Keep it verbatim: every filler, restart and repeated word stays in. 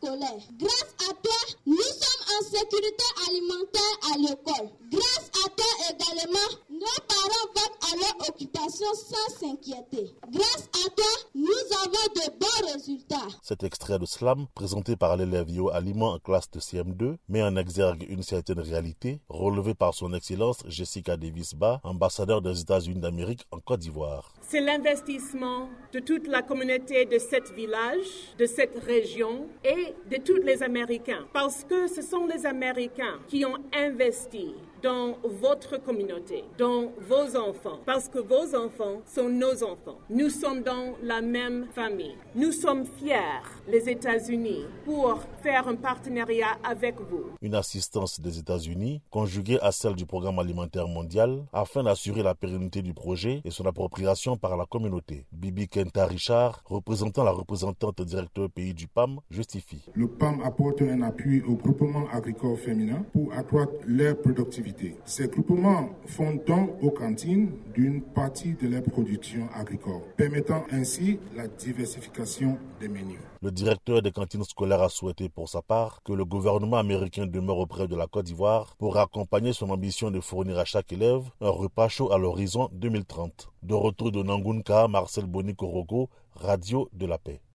scolaire. Grâce à toi, nous sommes en sécurité alimentaire à l'école. Grâce à toi également, nos parents vont à leur occupation sans s'inquiéter. Grâce à toi, nous avons de bons résultats. Cet extrait de slam, présenté par l'élève Yo Aliment en classe de C M deux, met en exergue une certaine réalité, relevée par son Excellence Jessica Davis-Ba, ambassadeur des États-Unis d'Amérique en Côte d'Ivoire. C'est l'investissement de toute la communauté de ce village, de cette région et de tous les Américains. Parce que ce sont les Américains qui ont investi dans votre communauté, dans vos enfants, parce que vos enfants sont nos enfants. Nous sommes dans la même famille. Nous sommes fiers, les États-Unis, pour faire un partenariat avec vous. Une assistance des États-Unis, conjuguée à celle du Programme alimentaire mondial, afin d'assurer la pérennité du projet et son appropriation par la communauté. Bibi Kenta Richard, représentant la représentante directeur pays du P A M, justifie. Le P A M apporte un appui aux groupements agricoles féminins pour accroître leur productivité. Ces groupements font don aux cantines d'une partie de leur production agricole, permettant ainsi la diversification des menus. Le directeur des cantines scolaires a souhaité pour sa part que le gouvernement américain demeure auprès de la Côte d'Ivoire pour accompagner son ambition de fournir à chaque élève un repas chaud à l'horizon deux mille trente. De retour de Nangunka, Marcel Boni Korogo, Radio de la Paix.